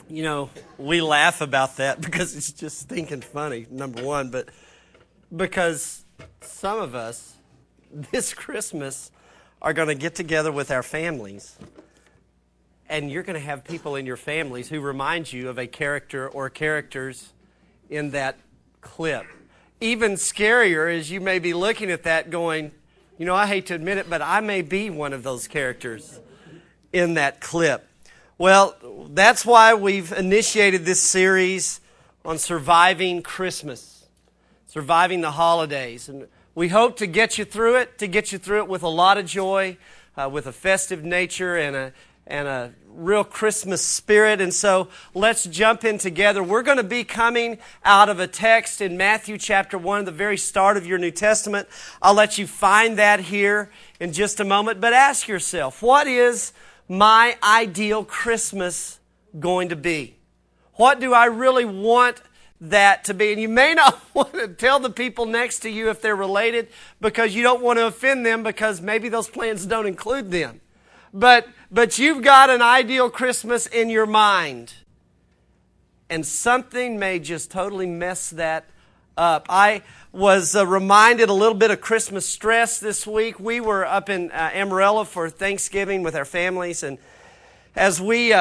You know, we laugh about that because it's just stinking funny, number one, but because some of us this Christmas are going to get together with our families, and you're going to have people in your families who remind you of a character or characters in that clip. Even scarier is you may be looking at that going, you know, I hate to admit it, but I may be one of those characters in that clip. Well, that's why we've initiated this series on surviving Christmas, surviving the holidays. And we hope to get you through it, with a lot of joy, with a festive nature and a real Christmas spirit. And so let's jump in together. We're going to be coming out of a text in Matthew chapter 1, the very start of your New Testament. I'll let you find that here in just a moment. But ask yourself, what is my ideal Christmas going to be? What do I really want that to be? And you may not want to tell the people next to you if they're related because you don't want to offend them because maybe those plans don't include them. But you've got an ideal Christmas in your mind. And something may just totally mess that up. I was reminded a little bit of Christmas stress this week. We were up in Amarillo for Thanksgiving with our families, and as we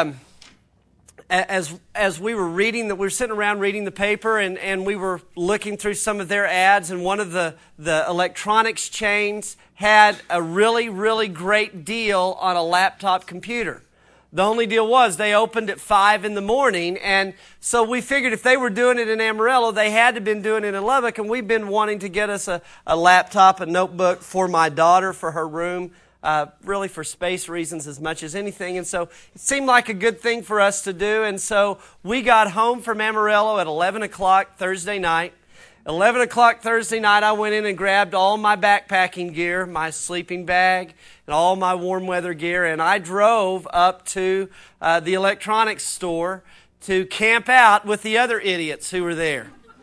were reading, we were sitting around reading the paper, and we were looking through some of their ads, and one of the electronics chains had a really, really great deal on a laptop computer. The only deal was they opened at 5 in the morning, and so we figured if they were doing it in Amarillo, they had to have been doing it in Lubbock, and we've been wanting to get us a laptop, a notebook for my daughter for her room, really for space reasons as much as anything. And so it seemed like a good thing for us to do, and so we got home from Amarillo at 11 o'clock Thursday night. 11 o'clock Thursday night, I went in and grabbed all my backpacking gear, my sleeping bag, and all my warm weather gear, and I drove up to the electronics store to camp out with the other idiots who were there.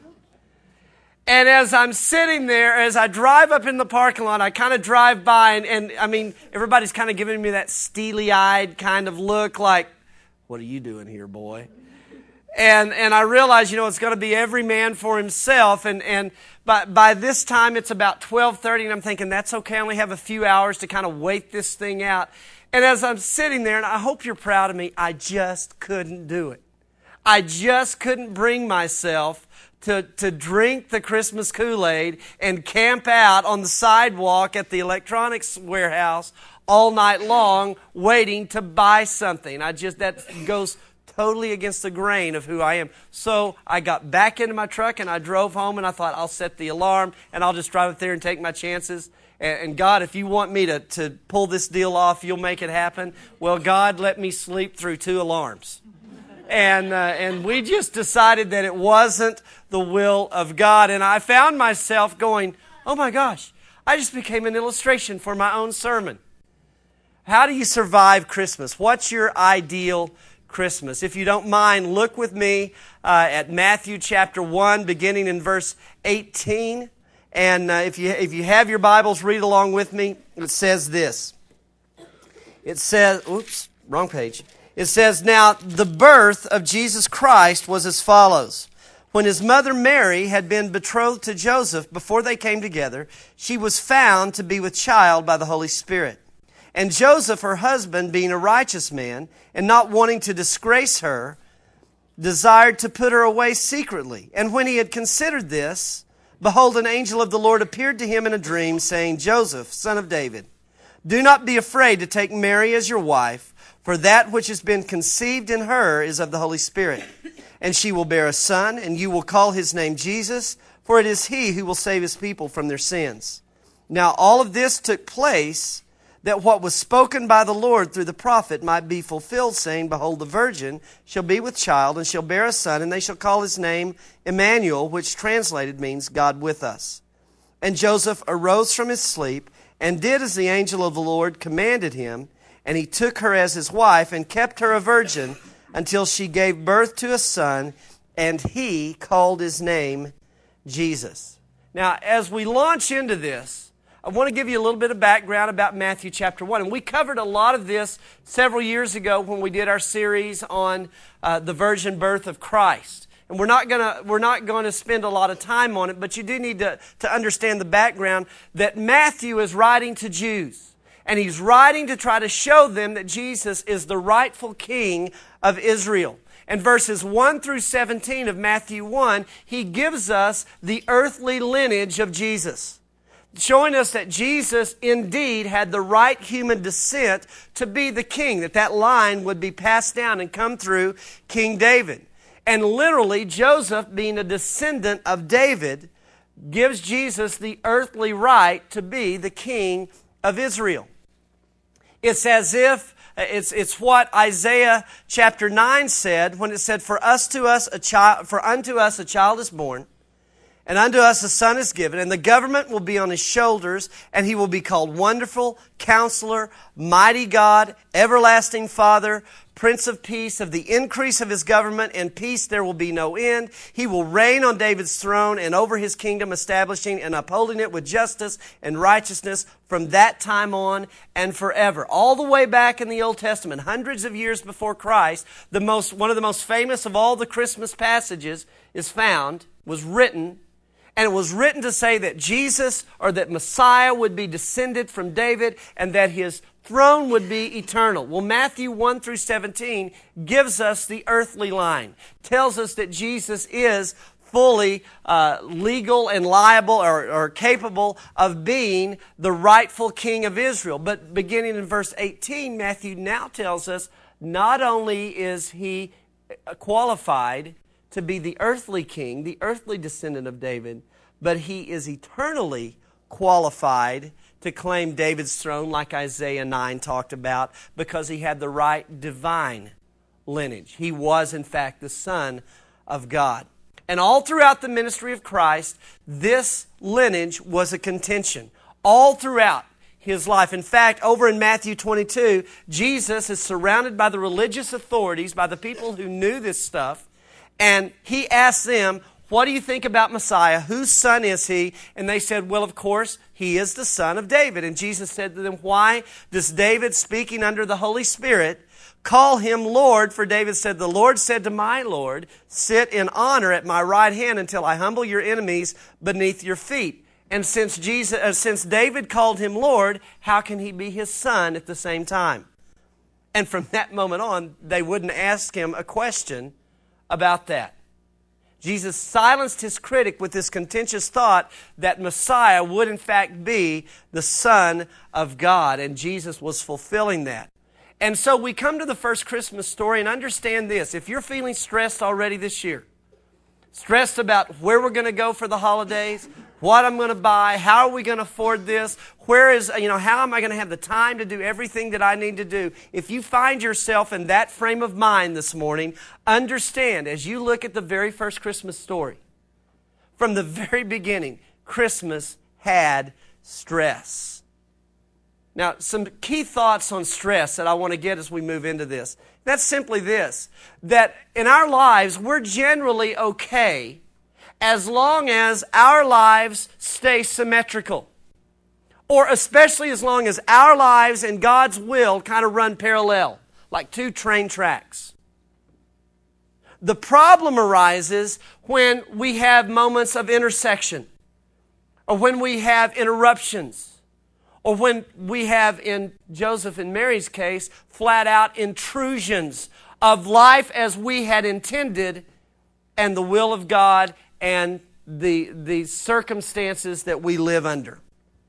And as I'm sitting there, as I drive up in the parking lot, I kind of drive by, and I mean, everybody's kind of giving me that steely-eyed kind of look like, what are you doing here, boy? And I realize, you know, it's going to be every man for himself. And by this time, it's about 12:30, and I'm thinking, that's okay. I only have a few hours to kind of wait this thing out. And as I'm sitting there, and I hope you're proud of me, I just couldn't do it. I just couldn't bring myself to drink the Christmas Kool-Aid and camp out on the sidewalk at the electronics warehouse all night long waiting to buy something. That goes totally against the grain of who I am. So I got back into my truck and I drove home, and I thought, I'll set the alarm and I'll just drive up there and take my chances. And God, if you want me to pull this deal off, you'll make it happen. Well, God let me sleep through 2 alarms. And we just decided that it wasn't the will of God. And I found myself going, oh my gosh, I just became an illustration for my own sermon. How do you survive Christmas? What's your ideal Christmas? If you don't mind, look with me at Matthew chapter 1, beginning in verse 18. And if you have your Bibles, read along with me. It says this. It says, oops, wrong page. It says, now the birth of Jesus Christ was as follows. When his mother Mary had been betrothed to Joseph, before they came together, she was found to be with child by the Holy Spirit. And Joseph, her husband, being a righteous man, and not wanting to disgrace her, desired to put her away secretly. And when he had considered this, behold, an angel of the Lord appeared to him in a dream, saying, Joseph, son of David, do not be afraid to take Mary as your wife, for that which has been conceived in her is of the Holy Spirit. And she will bear a son, and you will call his name Jesus, for it is he who will save his people from their sins. Now all of this took place, that what was spoken by the Lord through the prophet might be fulfilled, saying, behold, the virgin shall be with child, and shall bear a son, and they shall call his name Emmanuel, which translated means God with us. And Joseph arose from his sleep, and did as the angel of the Lord commanded him, and he took her as his wife, and kept her a virgin, until she gave birth to a son, and he called his name Jesus. Now, as we launch into this, I want to give you a little bit of background about Matthew chapter 1. And we covered a lot of this several years ago when we did our series on the virgin birth of Christ. And we're not going to spend a lot of time on it, but you do need to understand the background that Matthew is writing to Jews. And he's writing to try to show them that Jesus is the rightful king of Israel. And verses 1 through 17 of Matthew 1, he gives us the earthly lineage of Jesus, showing us that Jesus indeed had the right human descent to be the king, that line would be passed down and come through King David. And literally, Joseph, being a descendant of David, gives Jesus the earthly right to be the king of Israel. It's as if it's what Isaiah chapter 9 said when it said, For unto us a child is born, and unto us a son is given, and the government will be on his shoulders, and he will be called Wonderful, Counselor, Mighty God, Everlasting Father, Prince of Peace. Of the increase of his government and peace there will be no end. He will reign on David's throne and over his kingdom, establishing and upholding it with justice and righteousness from that time on and forever. All the way back in the Old Testament, hundreds of years before Christ, one of the most famous of all the Christmas passages was written. And it was written to say that Jesus, or that Messiah, would be descended from David and that his throne would be eternal. Well, Matthew 1 through 17 gives us the earthly line, tells us that Jesus is fully legal and liable or capable of being the rightful king of Israel. But beginning in verse 18, Matthew now tells us not only is he qualified to be the earthly king, the earthly descendant of David, but he is eternally qualified to claim David's throne, like Isaiah 9 talked about, because he had the right divine lineage. He was, in fact, the Son of God. And all throughout the ministry of Christ, this lineage was a contention. All throughout his life. In fact, over in Matthew 22, Jesus is surrounded by the religious authorities, by the people who knew this stuff, and he asked them, what do you think about Messiah? Whose son is he? And they said, well, of course, he is the son of David. And Jesus said to them, why does David, speaking under the Holy Spirit, call him Lord? For David said, the Lord said to my Lord, sit in honor at my right hand until I humble your enemies beneath your feet. And since David called him Lord, how can he be his son at the same time? And from that moment on, they wouldn't ask him a question about that. Jesus silenced his critic with this contentious thought that Messiah would in fact be the Son of God, and Jesus was fulfilling that. And so we come to the first Christmas story and understand this. If you're feeling stressed already this year, stressed about where we're going to go for the holidays, what I'm going to buy, how are we going to afford this, how am I going to have the time to do everything that I need to do? If you find yourself in that frame of mind this morning, understand as you look at the very first Christmas story, from the very beginning, Christmas had stress. Now, some key thoughts on stress that I want to get as we move into this. That's simply this, that in our lives, we're generally okay as long as our lives stay symmetrical. Or especially as long as our lives and God's will kind of run parallel, like two train tracks. The problem arises when we have moments of intersection, or when we have interruptions, or when we have, in Joseph and Mary's case, flat out intrusions of life as we had intended and the will of God and the circumstances that we live under.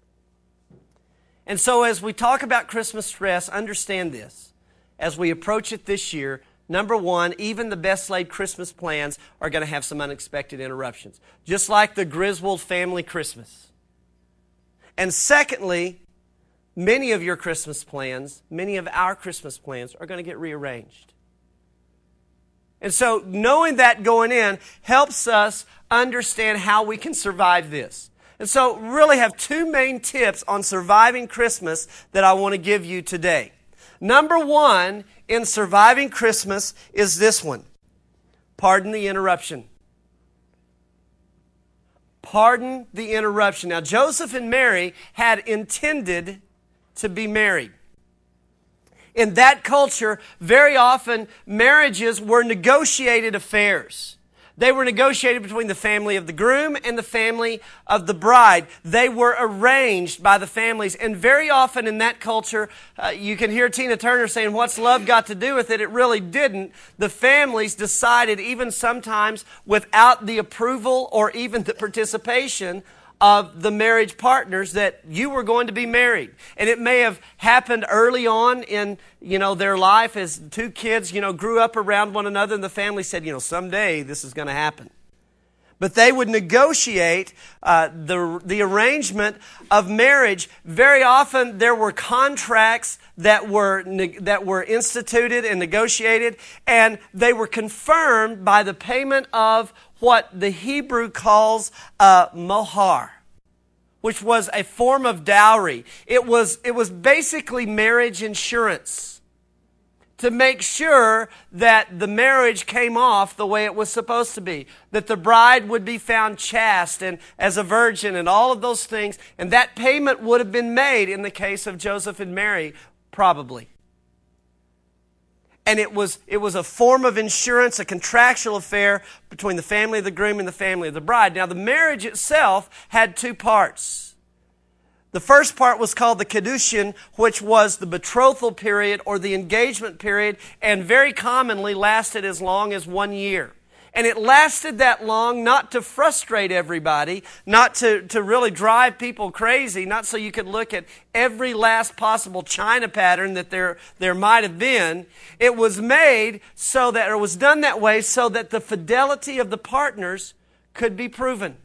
And so as we talk about Christmas stress, understand this. As we approach it this year, number one, even the best laid Christmas plans are going to have some unexpected interruptions. Just like the Griswold family Christmas. And secondly, many of our Christmas plans are going to get rearranged. And so knowing that going in helps us understand how we can survive this. And so really have two main tips on surviving Christmas that I want to give you today. Number one in surviving Christmas is this one. Pardon the interruption. Pardon the interruption. Now, Joseph and Mary had intended to be married. In that culture, very often marriages were negotiated affairs. They were negotiated between the family of the groom and the family of the bride. They were arranged by the families. And very often in that culture, you can hear Tina Turner saying, "What's love got to do with it?" It really didn't. The families decided, even sometimes without the approval or even the participation of the marriage partners, that you were going to be married. And it may have happened early on in, their life as two kids, grew up around one another and the family said, someday this is going to happen. But they would negotiate the arrangement of marriage. Very often there were contracts that were instituted and negotiated, and they were confirmed by the payment of what the Hebrew calls mohar, which was a form of dowry. It was basically marriage insurance to make sure that the marriage came off the way it was supposed to be, that the bride would be found chaste and as a virgin and all of those things. And that payment would have been made in the case of Joseph and Mary, probably. And it was a form of insurance, a contractual affair between the family of the groom and the family of the bride. Now, the marriage itself had two parts. The first part was called the Kiddushin, which was the betrothal period or the engagement period, and very commonly lasted as long as 1 year. And it lasted that long not to frustrate everybody, not to really drive people crazy, not so you could look at every last possible China pattern that there might have been. It was made so that, or was done that way so that the fidelity of the partners could be proven.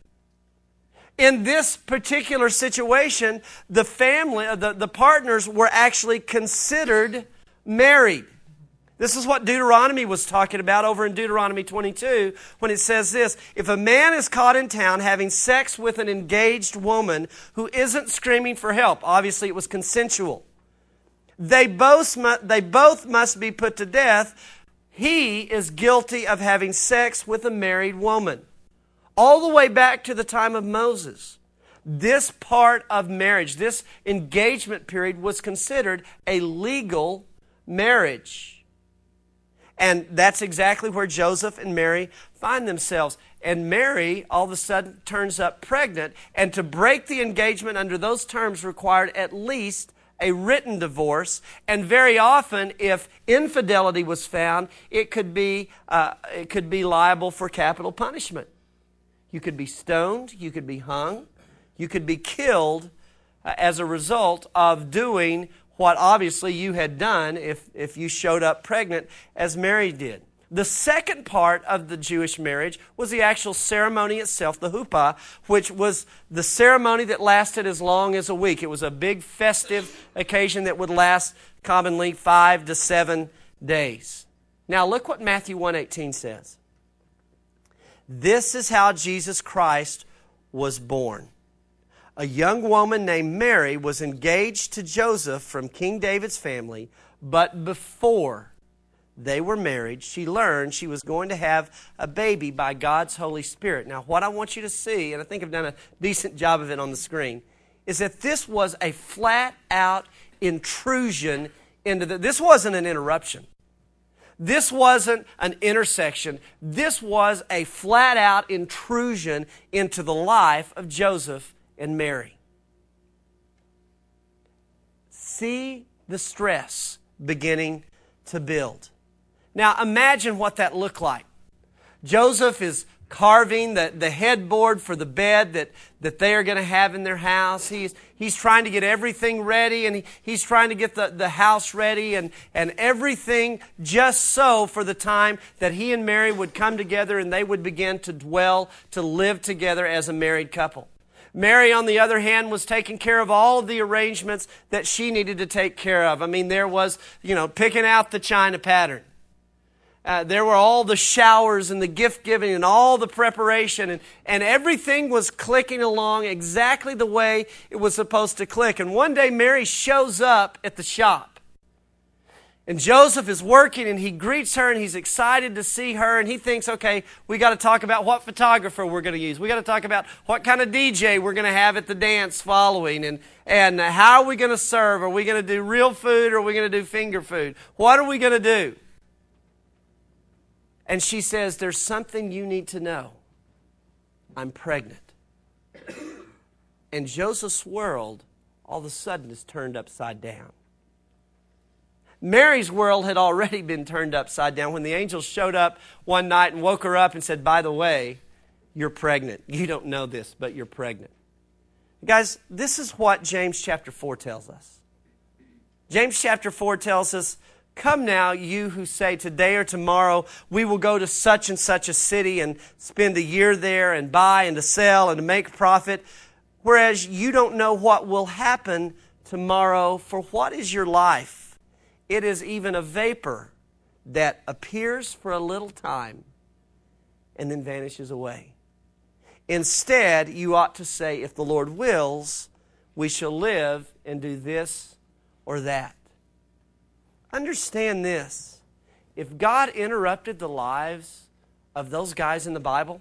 In this particular situation, the family, the partners were actually considered married. This is what Deuteronomy was talking about over in Deuteronomy 22 when it says this: if a man is caught in town having sex with an engaged woman who isn't screaming for help, obviously it was consensual, they both must be put to death. He is guilty of having sex with a married woman. All the way back to the time of Moses, this part of marriage, this engagement period, was considered a legal marriage. And that's exactly where Joseph and Mary find themselves. And Mary, all of a sudden, turns up pregnant. And to break the engagement under those terms required at least a written divorce. And very often, if infidelity was found, it could be liable for capital punishment. You could be stoned, you could be hung, you could be killed as a result of doing what obviously you had done if you showed up pregnant as Mary did. The second part of the Jewish marriage was the actual ceremony itself, the huppah, which was the ceremony that lasted as long as a week. It was a big festive occasion that would last commonly 5 to 7 days. Now look what Matthew 1:18 says. This is how Jesus Christ was born. A young woman named Mary was engaged to Joseph from King David's family, but before they were married, she learned she was going to have a baby by God's Holy Spirit. Now, what I want you to see, and I think I've done a decent job of it on the screen, is that this was a flat-out intrusion into this wasn't an interruption. This wasn't an intersection. This was a flat-out intrusion into the life of Joseph and Mary. See the stress beginning to build. Now imagine what that looked like. Joseph is carving the headboard for the bed that they are going to have in their house. He's trying to get everything ready, and he's trying to get the house ready and everything just so for the time that he and Mary would come together and they would begin to dwell, to live together as a married couple. Mary, on the other hand, was taking care of all of the arrangements that she needed to take care of. I mean, there was, picking out the china pattern. There were all the showers and the gift giving and all the preparation, and everything was clicking along exactly the way it was supposed to click. And one day Mary shows up at the shop. And Joseph is working, and he greets her, and he's excited to see her, and he thinks, okay, we got to talk about what photographer we're going to use. We got to talk about what kind of DJ we're going to have at the dance following, and how are we going to serve? Are we going to do real food, or are we going to do finger food? What are we going to do? And she says, there's something you need to know. I'm pregnant. And Joseph's world all of a sudden is turned upside down. Mary's world had already been turned upside down when the angels showed up one night and woke her up and said, by the way, you're pregnant. You don't know this, but you're pregnant. Guys, this is what James chapter 4 tells us. James chapter 4 tells us, come now, you who say today or tomorrow we will go to such and such a city and spend a year there and buy and to sell and to make profit, whereas you don't know what will happen tomorrow. For what is your life? It is even a vapor that appears for a little time and then vanishes away. Instead, you ought to say, if the Lord wills, we shall live and do this or that. Understand this. If God interrupted the lives of those guys in the Bible,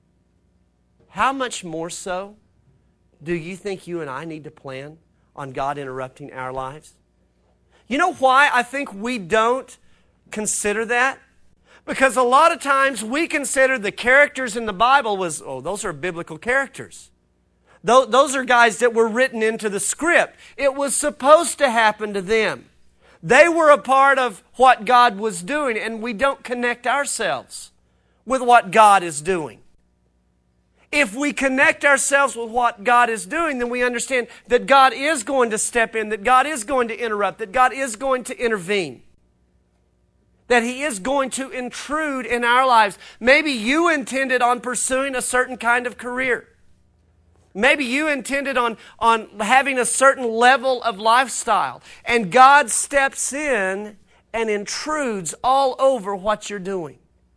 how much more so do you think you and I need to plan on God interrupting our lives? You know why I think we don't consider that? Because a lot of times we consider the characters in the Bible those are biblical characters. Those are guys that were written into the script. It was supposed to happen to them. They were a part of what God was doing, and we don't connect ourselves with what God is doing. If we connect ourselves with what God is doing, then we understand that God is going to step in, that God is going to interrupt, that God is going to intervene, that He is going to intrude in our lives. Maybe you intended on pursuing a certain kind of career. Maybe you intended on having a certain level of lifestyle, and God steps in and intrudes all over what you're doing.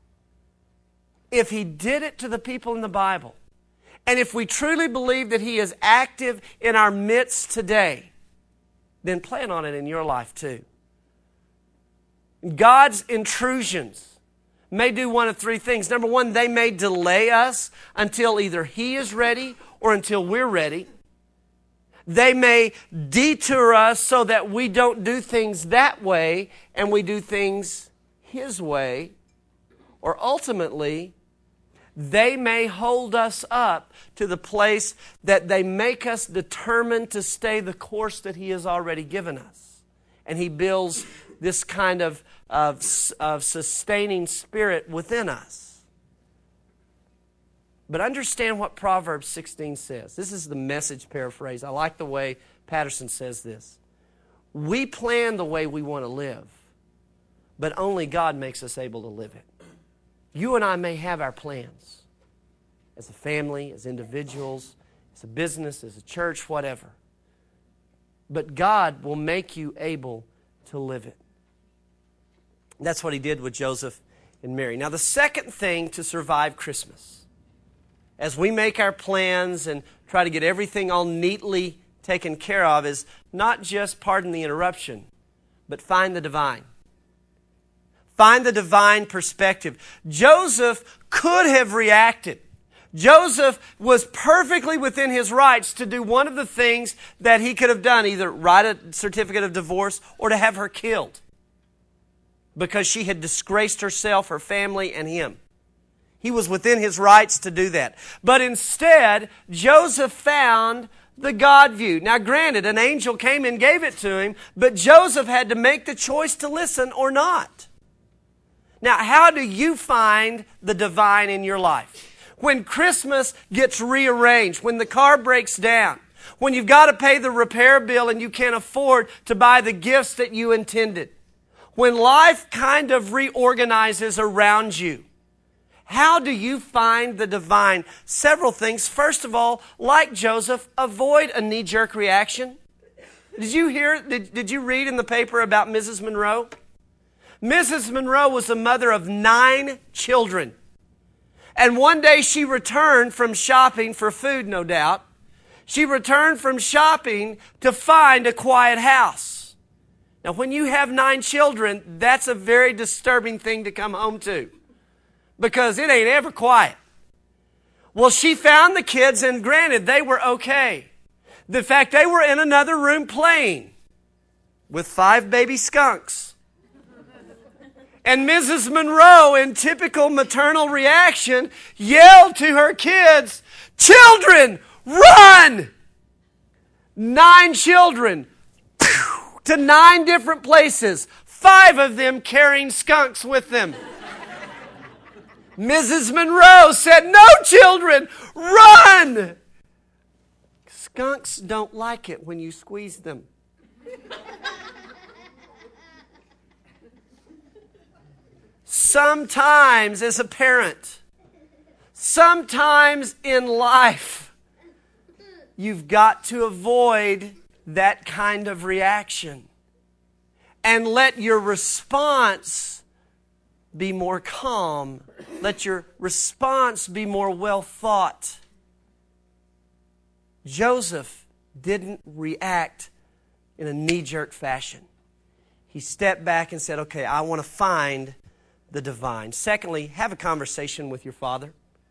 If He did it to the people in the Bible, and if we truly believe that He is active in our midst today, then plan on it in your life too. God's intrusions may do one of three things. Number one, they may delay us until either He is ready or until we're ready. They may detour us so that we don't do things that way and we do things His way. Or ultimately, they may hold us up to the place that they make us determined to stay the course that He has already given us. And He builds this kind of sustaining spirit within us. But understand what Proverbs 16 says. This is the Message paraphrase. I like the way Patterson says this. We plan the way we want to live, but only God makes us able to live it. You and I may have our plans as a family, as individuals, as a business, as a church, whatever. But God will make you able to live it. That's what He did with Joseph and Mary. Now, the second thing to survive Christmas, as we make our plans and try to get everything all neatly taken care of, is not just, pardon the interruption, but find the divine. Find the divine perspective. Joseph could have reacted. Joseph was perfectly within his rights to do one of the things that he could have done, either write a certificate of divorce or to have her killed, because she had disgraced herself, her family, and him. He was within his rights to do that. But instead, Joseph found the God view. Now granted, an angel came and gave it to him, but Joseph had to make the choice to listen or not. Now, how do you find the divine in your life? When Christmas gets rearranged, when the car breaks down, when you've got to pay the repair bill and you can't afford to buy the gifts that you intended, when life kind of reorganizes around you, how do you find the divine? Several things. First of all, like Joseph, avoid a knee-jerk reaction. Did you read in the paper about Mrs. Monroe? Mrs. Monroe was the mother of 9 children. And one day she returned from shopping for food, no doubt. She returned from shopping to find a quiet house. Now, when you have 9 children, that's a very disturbing thing to come home to, because it ain't ever quiet. Well, she found the kids, and granted, they were okay. The fact they were in another room playing with 5 baby skunks. And Mrs. Monroe, in typical maternal reaction, yelled to her kids, "Children, run!" 9 children to 9 different places, 5 of them carrying skunks with them. Mrs. Monroe said, "No, children, run!" Skunks don't like it when you squeeze them. Sometimes as a parent, sometimes in life, you've got to avoid that kind of reaction and let your response be more calm. Let your response be more well thought. Joseph didn't react in a knee-jerk fashion. He stepped back and said, okay, I want to find the divine. Secondly, have a conversation with your father.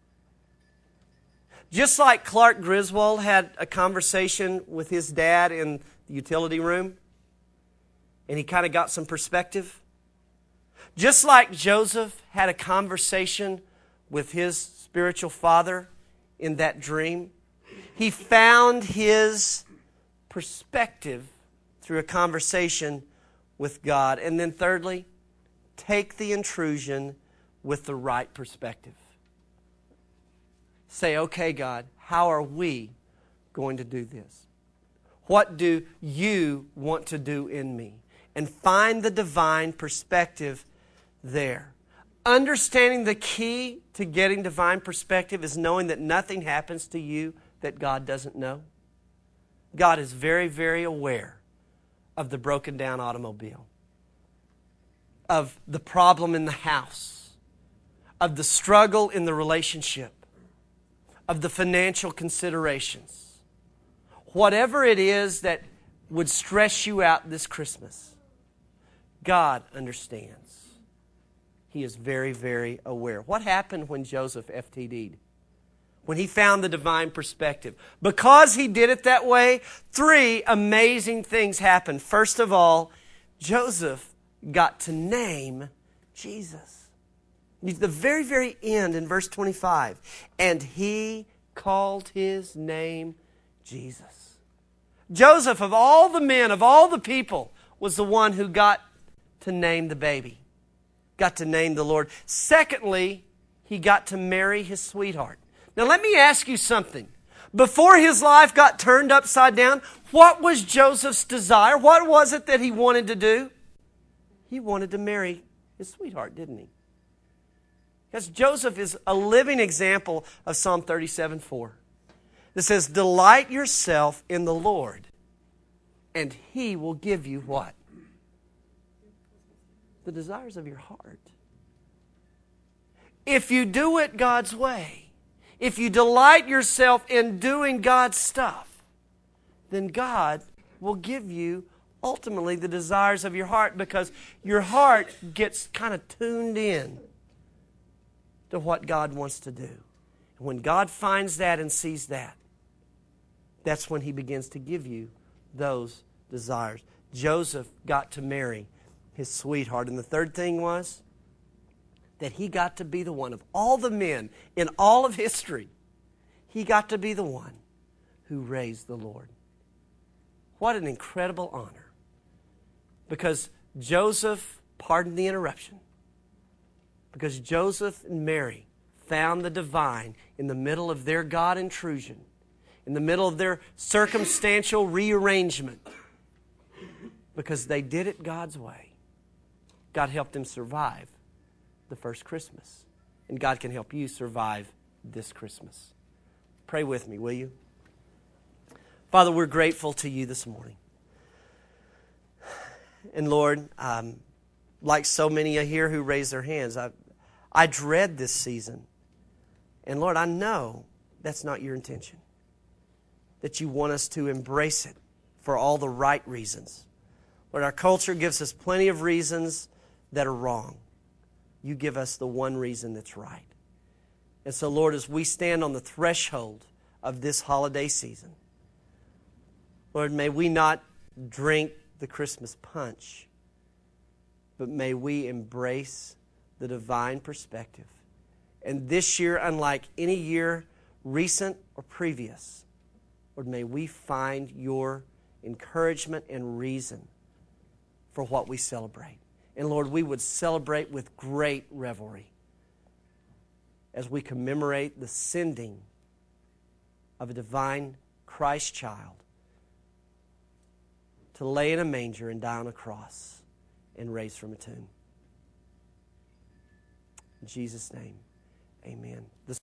Just like Clark Griswold had a conversation with his dad in the utility room, and he kind of got some perspective. Just like Joseph had a conversation with his spiritual father in that dream, he found his perspective through a conversation with God. And then thirdly, take the intrusion with the right perspective. Say, okay, God, how are we going to do this? What do you want to do in me? And find the divine perspective there. Understanding the key to getting divine perspective is knowing that nothing happens to you that God doesn't know. God is very, very aware of the broken down automobile, of the problem in the house, of the struggle in the relationship, of the financial considerations. Whatever it is that would stress you out this Christmas, God understands. He is very, very aware. What happened when Joseph FTD'd? When he found the divine perspective? Because he did it that way, 3 amazing things happened. First of all, Joseph got to name Jesus. The very, very end in verse 25. And he called his name Jesus. Joseph, of all the men, of all the people, was the one who got to name the baby. Got to name the Lord. Secondly, he got to marry his sweetheart. Now let me ask you something. Before his life got turned upside down, what was Joseph's desire? What was it that he wanted to do? He wanted to marry his sweetheart, didn't he? Because Joseph is a living example of Psalm 37:4. It says, delight yourself in the Lord, and He will give you what? The desires of your heart. If you do it God's way, if you delight yourself in doing God's stuff, then God will give you ultimately the desires of your heart, because your heart gets kind of tuned in to what God wants to do. And when God finds that and sees that, that's when He begins to give you those desires. Joseph got to marry his sweetheart. And the third thing was that he got to be the one of all the men in all of history. He got to be the one who raised the Lord. What an incredible honor. Because Joseph, pardon the interruption, because Joseph and Mary found the divine in the middle of their God intrusion, in the middle of their circumstantial rearrangement, because they did it God's way. God helped them survive the first Christmas. And God can help you survive this Christmas. Pray with me, will you? Father, we're grateful to you this morning. And Lord, like so many here who raise their hands, I dread this season. And Lord, I know that's not your intention. That you want us to embrace it for all the right reasons. Lord, our culture gives us plenty of reasons that are wrong. You give us the one reason that's right. And so, Lord, as we stand on the threshold of this holiday season, Lord, may we not drink the Christmas punch, but may we embrace the divine perspective. And this year, unlike any year recent or previous, Lord, may we find your encouragement and reason for what we celebrate. And Lord, we would celebrate with great revelry as we commemorate the sending of a divine Christ child to lay in a manger and die on a cross and raise from a tomb. In Jesus' name, amen.